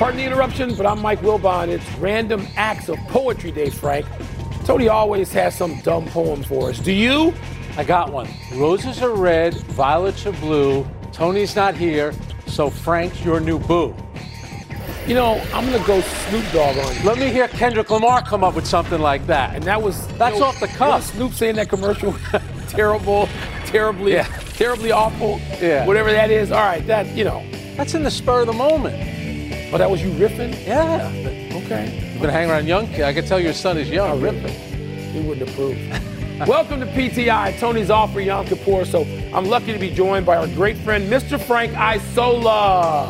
Pardon the interruption, but I'm Mike Wilbon. It's Random Acts of Poetry Day, Frank. Tony always has some dumb poem for us. Do you? I got one. Roses are red, violets are blue. Tony's not here, so Frank's your new boo. You know, I'm going to go Snoop Dogg on you. Let me hear Kendrick Lamar come up with something like that. And that's off the cuff. Snoop saying that commercial, terrible, terribly awful, whatever that is. All right, That's in the spur of the moment. Oh, that was you riffing? Yeah. Okay. You've been hanging around young kids. I can tell your son is young. Riffing. He wouldn't approve. Welcome to PTI. Tony's off for Yom Kippur, so I'm lucky to be joined by our great friend, Mr. Frank Isola.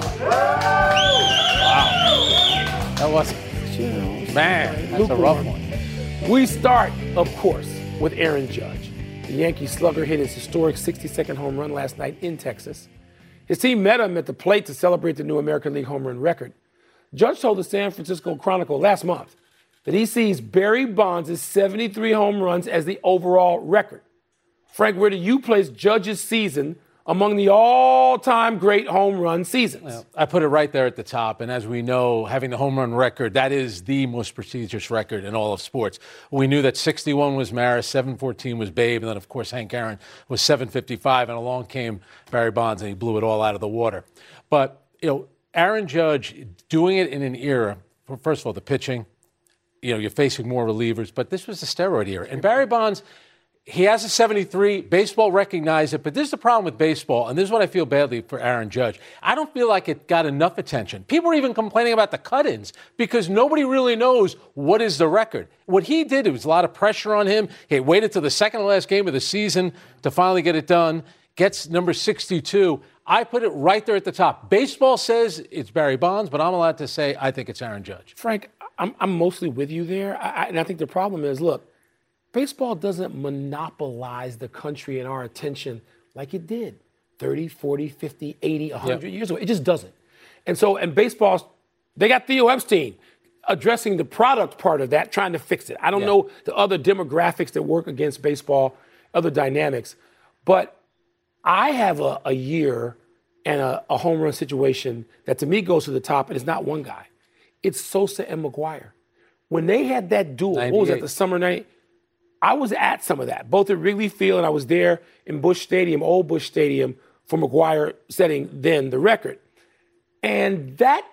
Wow. That was, man, that's a rough one. We start, of course, with Aaron Judge. The Yankee slugger hit his historic 62nd home run last night in Texas. His team met him at the plate to celebrate the new American League home run record. Judge told the San Francisco Chronicle last month that he sees Barry Bonds' 73 home runs as the overall record. Frank, where do you place Judge's season among the all-time great home run seasons? Well, I put it right there at the top, and as we know, having the home run record, that is the most prestigious record in all of sports. We knew that 61 was Maris, 714 was Babe, and then, of course, Hank Aaron was 755, and along came Barry Bonds, and he blew it all out of the water. But, Aaron Judge doing it in an era, first of all, the pitching, you're facing more relievers, but this was the steroid era. And Barry Bonds, he has a 73. Baseball recognized it, but this is the problem with baseball, and this is what I feel badly for Aaron Judge. I don't feel like it got enough attention. People are even complaining about the cut-ins because nobody really knows what is the record. What he did, it was a lot of pressure on him. He waited till the second to last game of the season to finally get it done. Gets number 62. I put it right there at the top. Baseball says it's Barry Bonds, but I'm allowed to say I think it's Aaron Judge. Frank, I'm mostly with you there. And I think the problem is, look, baseball doesn't monopolize the country and our attention like it did 30, 40, 50, 80, 100 years ago. It just doesn't. And baseball, they got Theo Epstein addressing the product part of that, trying to fix it. I don't know the other demographics that work against baseball, other dynamics. But I have a year and a home run situation that to me goes to the top, and it's not one guy. It's Sosa and McGwire. When they had that duel, 98. what was that, the summer night? I was at some of that, both at Wrigley Field, and I was there in Busch Stadium, old Busch Stadium, for McGwire setting then the record. And that,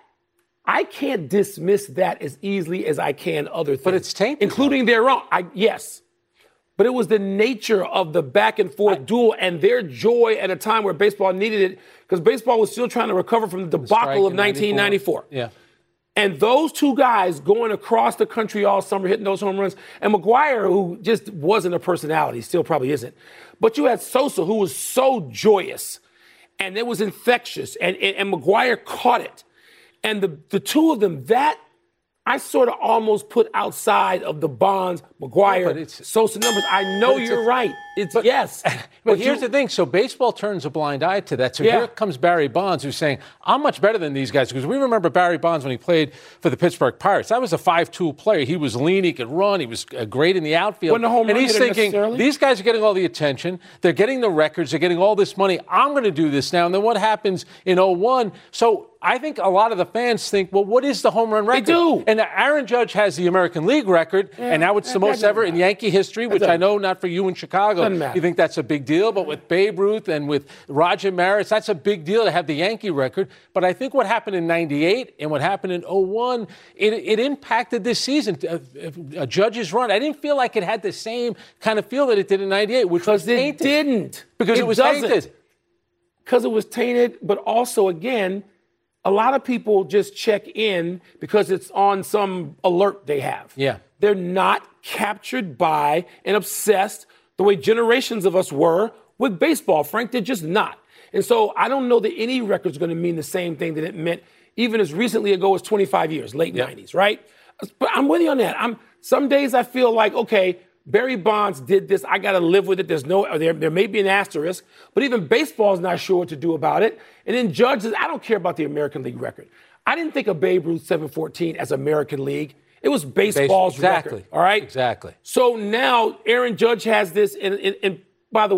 I can't dismiss that as easily as I can other things. But it's tainted. Including their own. Yes. But it was the nature of the back and forth duel and their joy at a time where baseball needed it, because baseball was still trying to recover from the debacle of 1994. Yeah. And those two guys going across the country all summer, hitting those home runs, and McGwire, who just wasn't a personality, still probably isn't. But you had Sosa, who was so joyous, and it was infectious, and McGwire caught it. And the two of them, that I sort of almost put outside of the Bonds, McGwire, Sosa numbers. I know you're right. Yes. But here's the thing. So baseball turns a blind eye to that. So here comes Barry Bonds, who's saying, I'm much better than these guys. Because we remember Barry Bonds when he played for the Pittsburgh Pirates. That was a 5-tool player. He was lean. He could run. He was great in the outfield. And he's thinking, these guys are getting all the attention. They're getting the records. They're getting all this money. I'm going to do this now. And then what happens in 01? So I think a lot of the fans think, well, what is the home run record? They do. And Aaron Judge has the American League record, and now it's the most ever in Yankee history, which I know not for you in Chicago. You think that's a big deal, but with Babe Ruth and with Roger Maris, that's a big deal to have the Yankee record. But I think what happened in 98 and what happened in 01, it impacted this season. A Judge's run, I didn't feel like it had the same kind of feel that it did in 98, which was tainted. Because it didn't. Because it was tainted. Because it was tainted, but also, again, a lot of people just check in because it's on some alert they have. Yeah. They're not captured by and obsessed the way generations of us were with baseball, Frank. They're just not. And so I don't know that any record's going to mean the same thing that it meant even as recently ago as 25 years, late 90s, right? But I'm with you on that. Some days I feel like, okay, Barry Bonds did this. I got to live with it. There may be an asterisk, but even baseball is not sure what to do about it. And then Judge says, I don't care about the American League record. I didn't think of Babe Ruth 714 as American League. It was baseball's record. All right? Exactly. So now Aaron Judge has this. And by the way,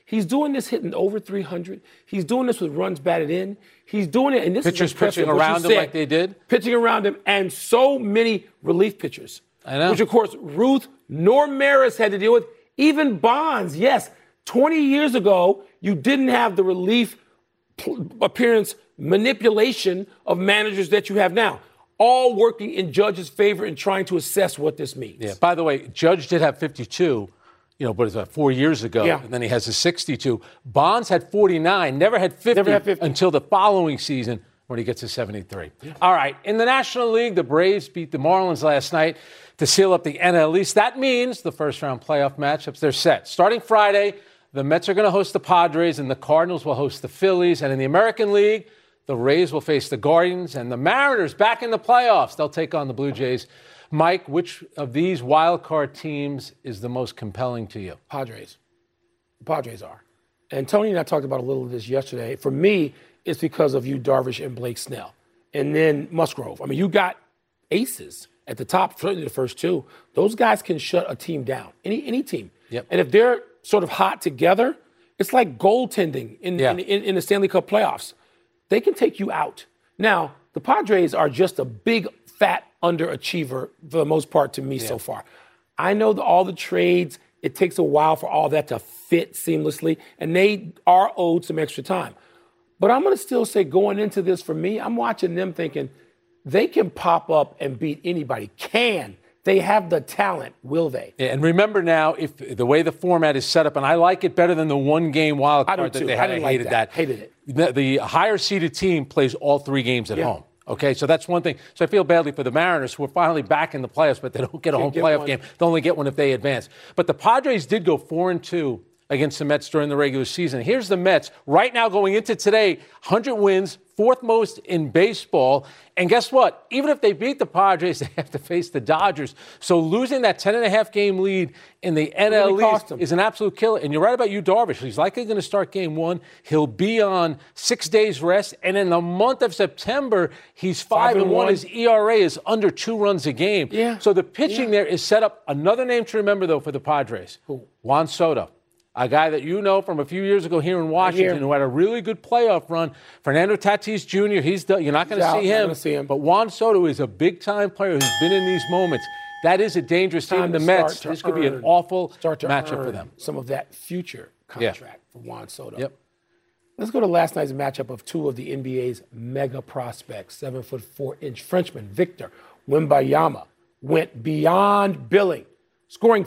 He's doing this hitting over 300. He's doing this with runs batted in. He's doing it, and this pitchers is impressive, pitching around him like they did. Pitching around him, and so many relief pitchers. I know. Which, of course, Ruth nor Maris had to deal with. Even Bonds, yes. 20 years ago, you didn't have the relief appearance manipulation of managers that you have now. All working in Judge's favor and trying to assess what this means. Yeah. By the way, Judge did have 52. But it's about 4 years ago, and then he has a 62. Bonds had 49, never had 50 until the following season when he gets to 73. Yeah. All right, in the National League, the Braves beat the Marlins last night to seal up the NL East. That means the first-round playoff matchups, they're set. Starting Friday, the Mets are going to host the Padres, and the Cardinals will host the Phillies. And in the American League, the Rays will face the Guardians, and the Mariners back in the playoffs. They'll take on the Blue Jays. Mike, which of these wild card teams is the most compelling to you? Padres. The Padres are. And Tony and I talked about a little of this yesterday. For me, it's because of Yu Darvish and Blake Snell. And then Musgrove. I mean, you got aces at the top, certainly the first two. Those guys can shut a team down, any team. Yep. And if they're sort of hot together, it's like goaltending in the Stanley Cup playoffs. They can take you out. Now, the Padres are just a big, fat underachiever for the most part to me so far. I know that all the trades, it takes a while for all that to fit seamlessly, and they are owed some extra time. But I'm going to still say going into this, for me, I'm watching them thinking they can pop up and beat anybody. Can. They have the talent, will they? Yeah, and remember now, if the way the format is set up, and I like it better than the one-game wild card that they had. I hated that. Hated it. The higher-seeded team plays all 3 games at home. Okay, so that's one thing. So I feel badly for the Mariners, who are finally back in the playoffs, but they don't get a home playoff game. They only get one if they advance. But the Padres did go 4-2 against the Mets during the regular season. Here's the Mets right now going into today, 100 wins, 4th most in baseball. And guess what? Even if they beat the Padres, they have to face the Dodgers. So losing that 10.5 game lead in the NL East is an absolute killer. And you're right about Yu Darvish. He's likely going to start game 1. He'll be on 6 days rest. And in the month of September, he's 5-1. His ERA is under 2 runs a game. Yeah. So the pitching there is set up. Another name to remember, though, for the Padres. Who? Juan Soto. A guy that you know from a few years ago here in Washington who had a really good playoff run. Fernando Tatis Jr., you're not going to see him. But Juan Soto is a big-time player who's been in these moments. That is a dangerous team. The Mets, this could be an awful matchup for them. Some of that future contract for Juan Soto. Yep. Let's go to last night's matchup of 2 of the NBA's mega prospects. 7'4" Frenchman Victor Wembanyama went beyond billing, scoring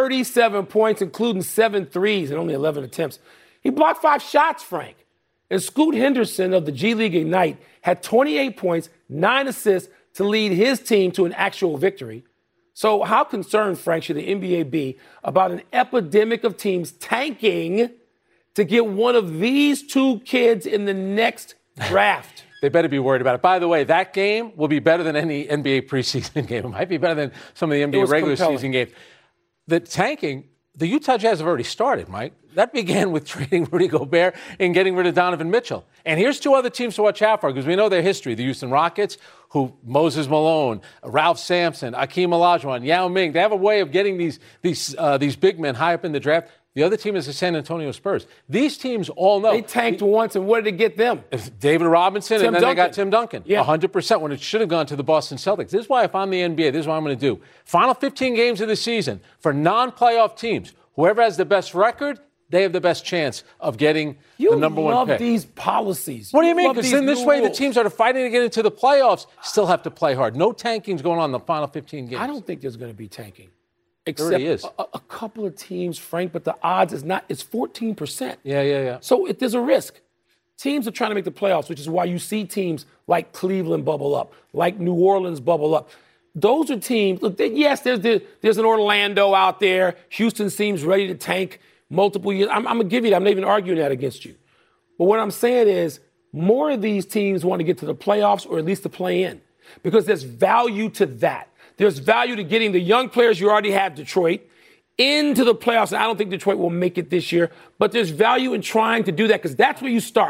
37 points, including 7 threes and only 11 attempts. He blocked 5 shots, Frank. And Scoot Henderson of the G League Ignite had 28 points, 9 assists to lead his team to an actual victory. So how concerned, Frank, should the NBA be about an epidemic of teams tanking to get one of these 2 kids in the next draft? They better be worried about it. By the way, that game will be better than any NBA preseason game. It might be better than some of the NBA regular season games. The tanking, the Utah Jazz have already started, Mike. That began with trading Rudy Gobert and getting rid of Donovan Mitchell. And here's 2 other teams to watch out for because we know their history. The Houston Rockets, who Moses Malone, Ralph Sampson, Akeem Olajuwon, Yao Ming. They have a way of getting these big men high up in the draft. The other team is the San Antonio Spurs. These teams all know. They tanked once, and what did it get them? David Robinson, and then they got Tim Duncan. Yeah. 100% when it should have gone to the Boston Celtics. This is why if I'm the NBA, this is what I'm going to do. Final 15 games of the season for non-playoff teams. Whoever has the best record, they have the best chance of getting the number 1 pick. You love these policies. What do you mean? Because in this way, the teams that are fighting to get into the playoffs still have to play hard. No tanking's going on in the final 15 games. I don't think there's going to be tanking. Except is. A couple of teams, Frank, but the odds is not. It's 14%. Yeah. So there's a risk. Teams are trying to make the playoffs, which is why you see teams like Cleveland bubble up, like New Orleans bubble up. Those are teams. Look, yes, there's an Orlando out there. Houston seems ready to tank multiple years. I'm going to give you that. I'm not even arguing that against you. But what I'm saying is more of these teams want to get to the playoffs or at least to play in because there's value to that. There's value to getting the young players you already have, Detroit, into the playoffs. And I don't think Detroit will make it this year, but there's value in trying to do that because that's where you start.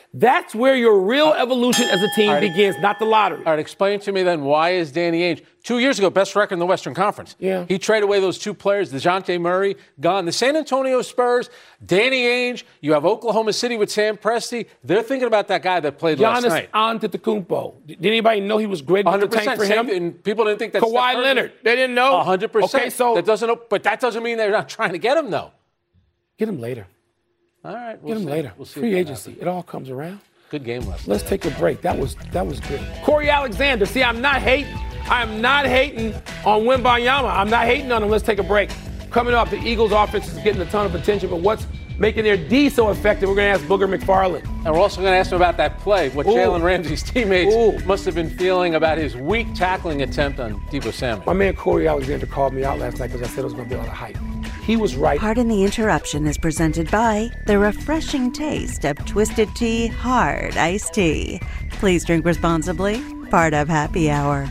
That's where your real evolution as a team begins, not the lottery. All right, explain to me then, why is Danny Ainge, 2 years ago, best record in the Western Conference? Yeah. He traded away those two players, DeJounte Murray, gone. The San Antonio Spurs, Danny Ainge, you have Oklahoma City with Sam Presti. They're thinking about that guy that played last night. Giannis Antetokounmpo. Did anybody know he was great in the tank for him? And people didn't think that. Kawhi Leonard. They didn't know? 100%. Okay, so but that doesn't mean they're not trying to get him, though. Get him later. All right, get him later. We'll see. Free agency. It all comes around. Good game last night. Let's take a break. That was good. Corey Alexander. See, I'm not hating. I'm not hating on Wembanyama. I'm not hating on him. Let's take a break. Coming up, the Eagles' offense is getting a ton of attention, but what's making their D so effective? We're going to ask Booger McFarland. And we're also going to ask him about that play, what Jalen Ramsey's teammates must have been feeling about his weak tackling attempt on Deebo Samuel. My man Corey Alexander called me out last night because I said it was going to be a lot of hype. He was right. Pardon the Interruption is presented by the refreshing taste of Twisted Tea Hard Iced Tea. Please drink responsibly. Part of Happy Hour.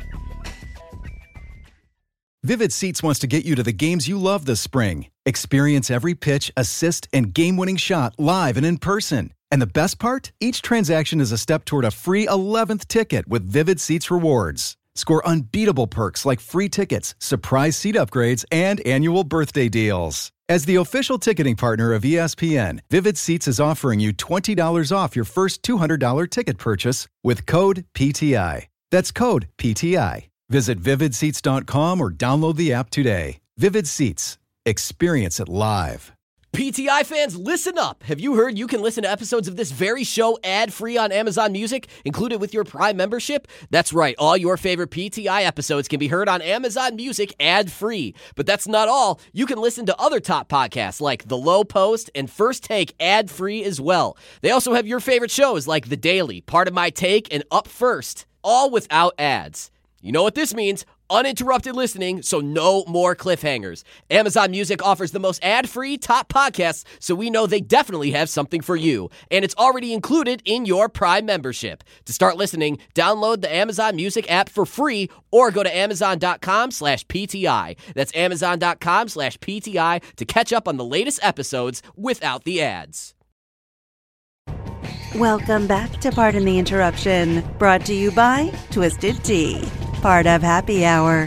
Vivid Seats wants to get you to the games you love this spring. Experience every pitch, assist, and game-winning shot live and in person. And the best part? Each transaction is a step toward a free 11th ticket with Vivid Seats rewards. Score unbeatable perks like free tickets, surprise seat upgrades, and annual birthday deals. As the official ticketing partner of ESPN, Vivid Seats is offering you $20 off your first $200 ticket purchase with code PTI. That's code PTI. Visit vividseats.com or download the app today. Vivid Seats. Experience it live. PTI fans, listen up. Have you heard you can listen to episodes of this very show ad-free on Amazon Music, included with your Prime membership? That's right. All your favorite PTI episodes can be heard on Amazon Music ad-free. But that's not all. You can listen to other top podcasts like The Low Post and First Take ad-free as well. They also have your favorite shows like The Daily, Part of My Take, and Up First, all without ads. You know what this means? Uninterrupted listening, so no more cliffhangers. Amazon Music offers the most ad-free top podcasts, so we know they definitely have something for you. And it's already included in your Prime membership. To start listening, download the Amazon Music app for free or go to amazon.com/PTI. That's amazon.com/PTI to catch up on the latest episodes without the ads. Welcome back to Pardon the Interruption, brought to you by Twisted Tea, part of Happy Hour.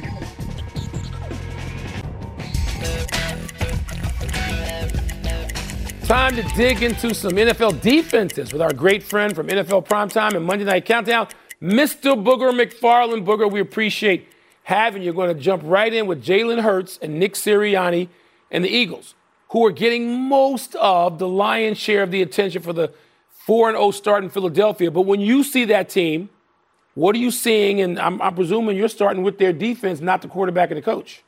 Time to dig into some NFL defenses with our great friend from NFL Primetime and Monday Night Countdown, Mr. Booger McFarland. Booger, we appreciate having you. You're going to jump right in with Jalen Hurts and Nick Sirianni and the Eagles, who are getting most of the lion's share of the attention for the 4-0 start in Philadelphia. But when you see that team, what are you seeing? And I'm presuming you're starting with their defense, not the quarterback and the coach.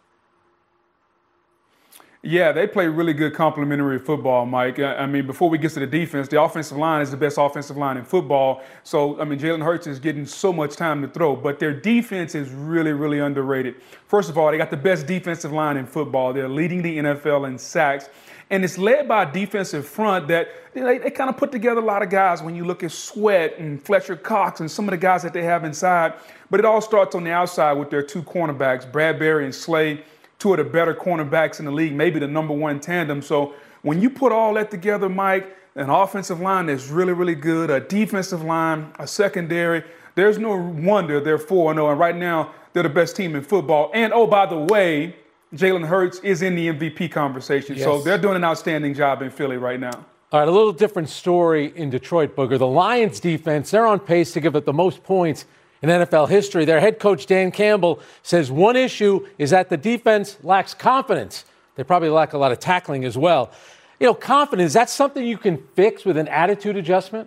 Yeah, they play really good complementary football, Mike. I mean, before we get to the defense, the offensive line is the best offensive line in football. So, I mean, Jalen Hurts is getting so much time to throw, but their defense is really, really underrated. First of all, they got the best defensive line in football. They're leading the NFL in sacks. And it's led by a defensive front that they kind of put together a lot of guys when you look at Sweat and Fletcher Cox and some of the guys that they have inside. But it all starts on the outside with their two cornerbacks, Bradbury and Slay, two of the better cornerbacks in the league, maybe the number one tandem. So when you put all that together, Mike, an offensive line that's really, really good, a defensive line, a secondary, there's no wonder they're 4-0. And right now, they're the best team in football. And, oh, by the way, Jalen Hurts is in the MVP conversation. Yes. So they're doing an outstanding job in Philly right now. All right, a little different story in Detroit, Booger. The Lions defense, they're on pace to give it the most points in NFL history. Their head coach, Dan Campbell, says one issue is that the defense lacks confidence. They probably lack a lot of tackling as well. You know, confidence, that's something you can fix with an attitude adjustment?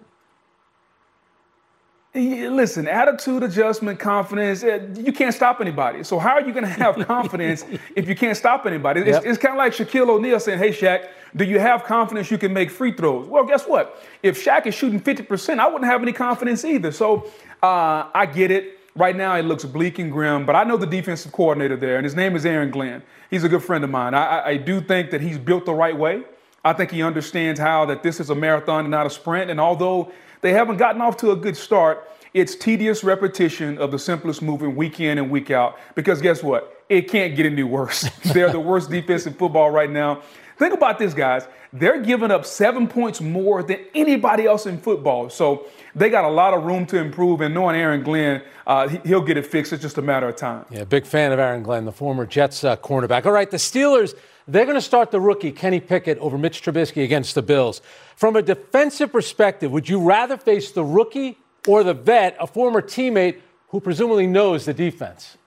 Listen, attitude adjustment, confidence, you can't stop anybody. So how are you going to have confidence if you can't stop anybody? It's kind of like Shaquille O'Neal saying, hey, Shaq, do you have confidence you can make free throws? Well, guess what? If Shaq is shooting 50%, I wouldn't have any confidence either. So I get it. Right now it looks bleak and grim, but I know the defensive coordinator there, and his name is Aaron Glenn. He's a good friend of mine. I do think that he's built the right way. I think he understands how that this is a marathon and not a sprint. And although they haven't gotten off to a good start, It's tedious repetition of the simplest movement week in and week out. Because guess what? It can't get any worse. They're the worst defense in football right now. Think about this, guys. They're giving up 7 points more than anybody else in football. So they got a lot of room to improve. And knowing Aaron Glenn, he'll get it fixed. It's just a matter of time. Yeah, big fan of Aaron Glenn, the former Jets cornerback. All right, the Steelers, they're going to start the rookie, Kenny Pickett, over Mitch Trubisky against the Bills. From a defensive perspective, would you rather face the rookie or the vet, a former teammate who presumably knows the defense?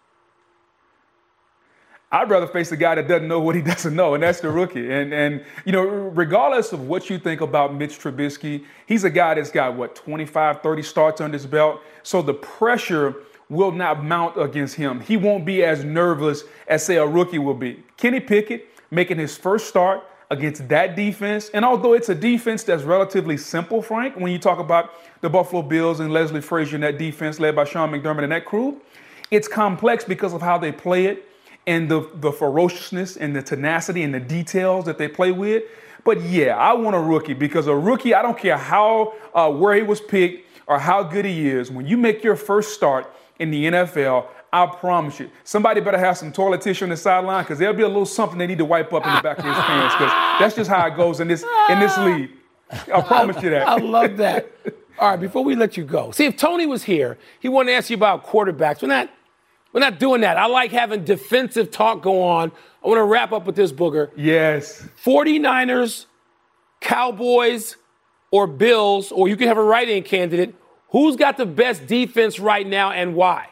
I'd rather face the guy that doesn't know what he doesn't know, and that's the rookie. And you know, regardless of what you think about Mitch Trubisky, he's a guy that's got, 25, 30 starts under his belt. So the pressure will not mount against him. He won't be as nervous as, say, a rookie will be. Kenny Pickett making his first start against that defense. And although it's a defense that's relatively simple, Frank, when you talk about the Buffalo Bills and Leslie Frazier and that defense led by Sean McDermott and that crew, it's complex because of how they play it and the ferociousness and the tenacity and the details that they play with. But yeah, I want a rookie because a rookie, I don't care how, where he was picked or how good he is. When you make your first start in the NFL, I promise you, somebody better have some toilet tissue on the sideline because there'll be a little something they need to wipe up in the back of his pants because that's just how it goes in this league. I promise you that. I love that. All right, before we let you go, see, if Tony was here, he wanted to ask you about quarterbacks. We're not doing that. I like having defensive talk go on. I want to wrap up with this, Booger. Yes. 49ers, Cowboys, or Bills, or you can have a write-in candidate. Who's got the best defense right now and why?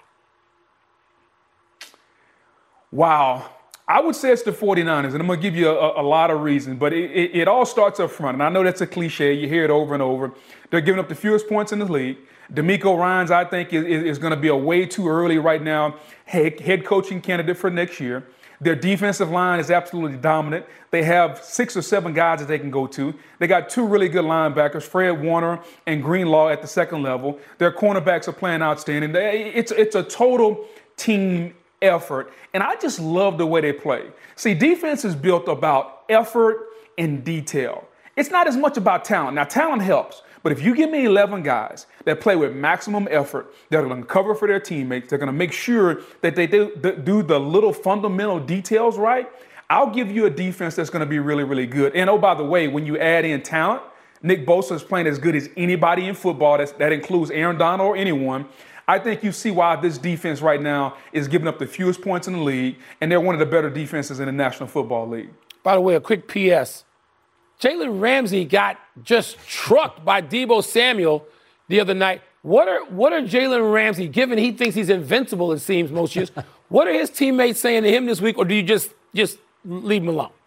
Wow. I would say it's the 49ers, and I'm going to give you a lot of reasons, but it all starts up front. And I know that's a cliche. You hear it over and over. They're giving up the fewest points in the league. DeMeco Ryans, I think, is going to be a way too early right now head coaching candidate for next year. Their defensive line is absolutely dominant. They have 6 or 7 guys that they can go to. They got 2 really good linebackers, Fred Warner and Greenlaw at the second level. Their cornerbacks are playing outstanding. It's a total team effort, and I just love the way they play. See, defense is built about effort and detail. It's not as much about talent. Now, talent helps, but if you give me 11 guys that play with maximum effort, they're going to cover for their teammates, they're going to make sure that they do the little fundamental details right, I'll give you a defense that's going to be really, really good. And oh, by the way, when you add in talent, Nick Bosa is playing as good as anybody in football. That includes Aaron Donald or anyone. I think you see why this defense right now is giving up the fewest points in the league, and they're one of the better defenses in the National Football League. By the way, a quick PS. Jalen Ramsey got just trucked by Deebo Samuel the other night. What are Jalen Ramsey, given he thinks he's invincible, it seems, most years, what are his teammates saying to him this week, or do you just leave him alone?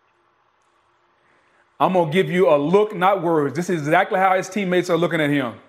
I'm going to give you a look, not words. This is exactly how his teammates are looking at him.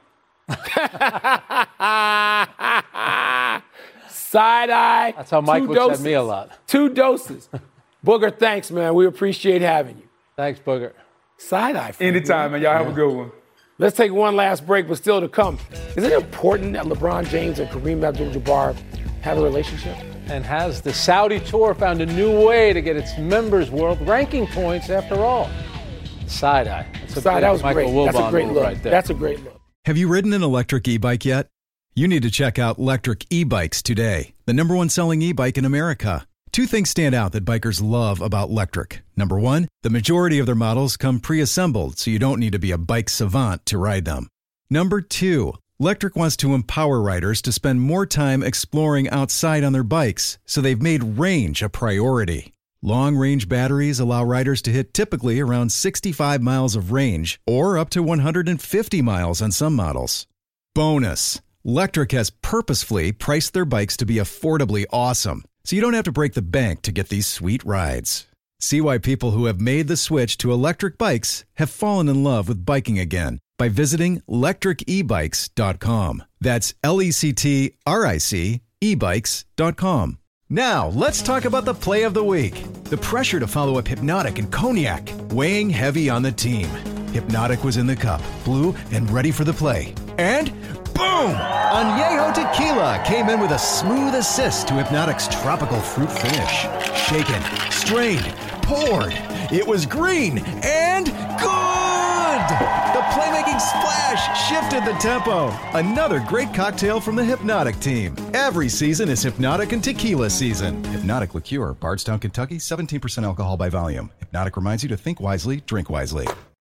Side eye. That's how Mike looks at me a lot. 2 doses. Booger, thanks, man. We appreciate having you. Thanks, Booger. Side eye. Anytime, man. Y'all have a good one. Let's take one last break, but still to come. Is it important that LeBron James and Kareem Abdul-Jabbar have a relationship? And has the Saudi Tour found a new way to get its members world ranking points after all? Side eye. That was Michael great. Wilbon That's a great look. Right there. That's a great look. Have you ridden an electric e-bike yet? You need to check out Electric E-Bikes today, the #1 selling e-bike in America. 2 things stand out that bikers love about Electric. Number 1, the majority of their models come pre-assembled, so you don't need to be a bike savant to ride them. Number 2, Electric wants to empower riders to spend more time exploring outside on their bikes, so they've made range a priority. Long-range batteries allow riders to hit typically around 65 miles of range or up to 150 miles on some models. Bonus, Electric has purposefully priced their bikes to be affordably awesome, so you don't have to break the bank to get these sweet rides. See why people who have made the switch to electric bikes have fallen in love with biking again by visiting lectricebikes.com. That's LECTRIC ebikes.com. Now, let's talk about the play of the week. The pressure to follow up Hypnotic and Cognac, weighing heavy on the team. Hypnotic was in the cup, blue, and ready for the play. And boom! Añejo Tequila came in with a smooth assist to Hypnotic's tropical fruit finish. Shaken, strained, poured. It was green and good! The playmaking splash shifted the tempo. Another great cocktail from the Hypnotic team. Every season is Hypnotic and Tequila season. Hypnotic Liqueur, Bardstown, Kentucky, 17% alcohol by volume. Hypnotic reminds you to think wisely, drink wisely.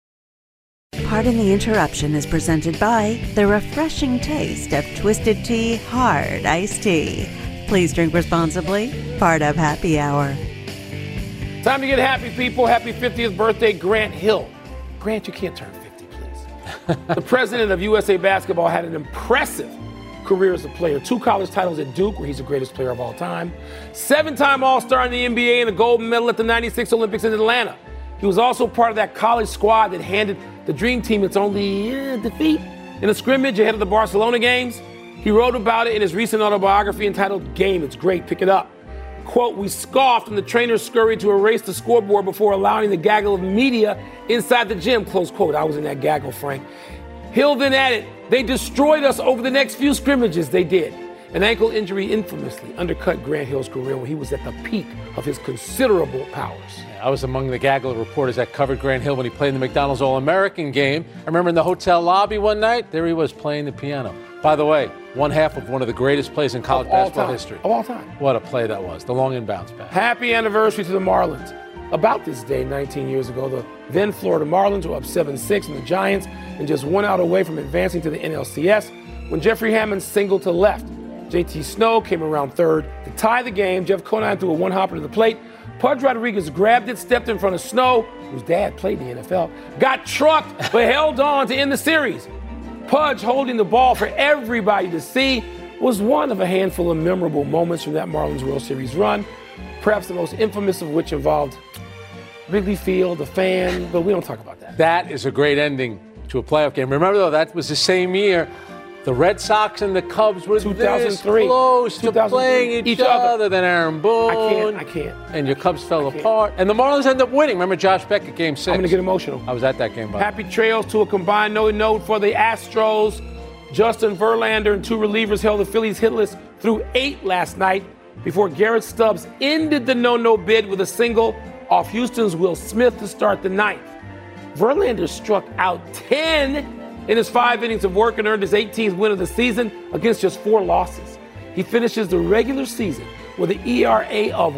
Pardon the Interruption is presented by the refreshing taste of Twisted Tea Hard Iced Tea. Please drink responsibly. Part of Happy Hour. Time to get happy, people. Happy 50th birthday, Grant Hill. Grant, you can't turn 50, please. The president of USA Basketball had an impressive career as a player. 2 college titles at Duke, where he's the greatest player of all time. 7-time All-Star in the NBA and a gold medal at the 96 Olympics in Atlanta. He was also part of that college squad that handed the Dream Team its only defeat in a scrimmage ahead of the Barcelona games. He wrote about it in his recent autobiography entitled Game. It's great. Pick it up. Quote, "We scoffed and the trainers scurried to erase the scoreboard before allowing the gaggle of media inside the gym." Close quote. I was in that gaggle, Frank. Hill then added, "They destroyed us over the next few scrimmages." They did. An ankle injury infamously undercut Grant Hill's career when he was at the peak of his considerable powers. I was among the gaggle of reporters that covered Grant Hill when he played in the McDonald's All-American game. I remember in the hotel lobby one night, there he was playing the piano. By the way, one half of one of the greatest plays in college basketball history. Of all time. What a play that was. The long inbounds pass. Happy anniversary to the Marlins. About this day, 19 years ago, the then Florida Marlins were up 7-6 in the Giants and just 1 out away from advancing to the NLCS when Jeffrey Hammond singled to left. JT Snow came around third to tie the game. Jeff Conine threw a one-hopper to the plate. Pudge Rodriguez grabbed it, stepped in front of Snow, whose dad played in the NFL, got trucked, but held on to end the series. Pudge holding the ball for everybody to see was one of a handful of memorable moments from that Marlins World Series run, perhaps the most infamous of which involved Wrigley Field, the fan, but we don't talk about that. That is a great ending to a playoff game. Remember, though, that was the same year the Red Sox and the Cubs were 2003. This close to playing each other. Then Aaron Boone. I can't. And your Cubs fell apart. And the Marlins ended up winning. Remember Josh Beck at Game 6? I'm going to get emotional. I was at that game, by Happy trails to a combined no-note for the Astros. Justin Verlander and 2 relievers held the Phillies hitless through 8 last night before Garrett Stubbs ended the no-no bid with a single off Houston's Will Smith to start the 9th. Verlander struck out 10 in his 5 innings of work and earned his 18th win of the season against just 4 losses. He finishes the regular season with an ERA of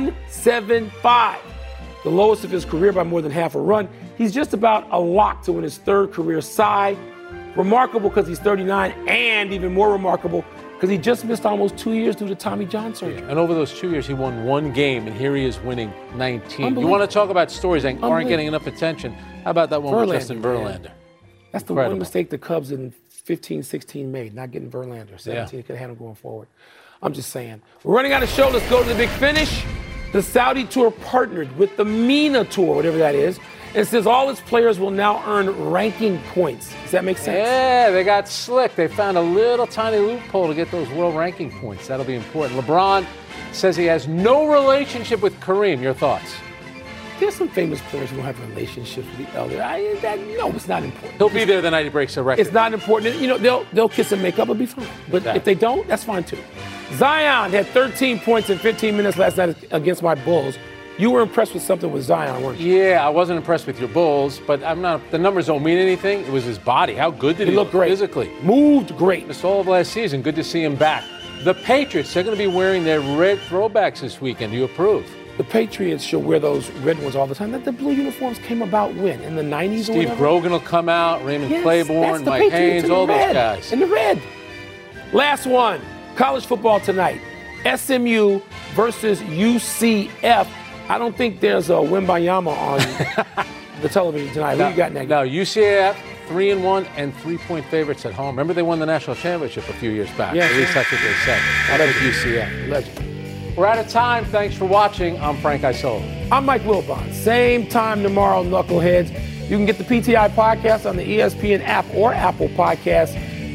1.75, the lowest of his career by more than half a run. He's just about a lock to win his 3rd career Cy. Remarkable because he's 39, and even more remarkable because he just missed almost 2 years due to Tommy John surgery. And over those 2 years, he won 1 game, and here he is winning 19. You want to talk about stories that aren't getting enough attention? How about that one with Justin Verlander? Man. That's the one mistake the Cubs in 15-16 made, not getting Verlander. 17, they could have had him going forward. I'm just saying. We're running out of show. Let's go to the big finish. The Saudi Tour partnered with the MENA Tour, whatever that is, and says all its players will now earn ranking points. Does that make sense? Yeah, they got slick. They found a little tiny loophole to get those world ranking points. That'll be important. LeBron says he has no relationship with Kareem. Your thoughts? There's some famous players who don't have relationships with the elder. No, it's not important. He'll be there the night he breaks the record. It's not important. You know, they'll kiss and make up and be fine. But if they don't, that's fine too. Zion had 13 points in 15 minutes last night against my Bulls. You were impressed with something with Zion, weren't you? Yeah, I wasn't impressed with your Bulls, but I'm not. The numbers don't mean anything. It was his body. How good did he look? Great physically? Moved great. Missed all of last season. Good to see him back. The Patriots, they're going to be wearing their red throwbacks this weekend. Do you approve? The Patriots should wear those red ones all the time. The blue uniforms came about when? In the 90s or whatever? Steve Grogan will come out, Raymond Claiborne, Mike Haynes, all those guys. In the red. Last one. College football tonight. SMU versus UCF. I don't think there's a Wembayama on the television tonight. Who you got next? No, UCF 3-1 and 3-point favorites at home. Remember they won the national championship a few years back. At least that's what they said. I think UCF. Legend. We're out of time. Thanks for watching. I'm Frank Isola. I'm Mike Wilbon. Same time tomorrow, knuckleheads. You can get the PTI podcast on the ESPN app or Apple Podcasts.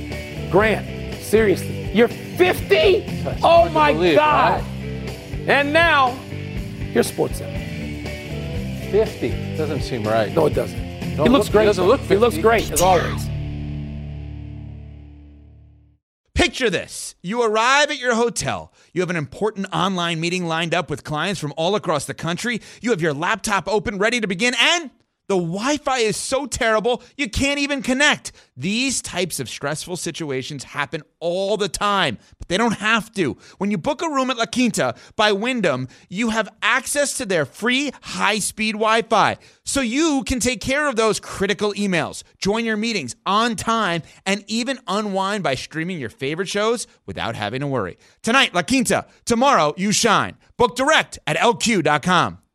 Grant, seriously, you're 50? Oh my God. Right? And now, here's SportsCenter. 50? Doesn't seem right. No, it doesn't. He looks great. He doesn't look 50. He looks great, as always. Picture this. You arrive at your hotel. You have an important online meeting lined up with clients from all across the country. You have your laptop open, ready to begin, and The Wi-Fi is so terrible, you can't even connect. These types of stressful situations happen all the time, but they don't have to. When you book a room at La Quinta by Wyndham, you have access to their free high-speed Wi-Fi, so you can take care of those critical emails, join your meetings on time, and even unwind by streaming your favorite shows without having to worry. Tonight, La Quinta. Tomorrow, you shine. Book direct at LQ.com.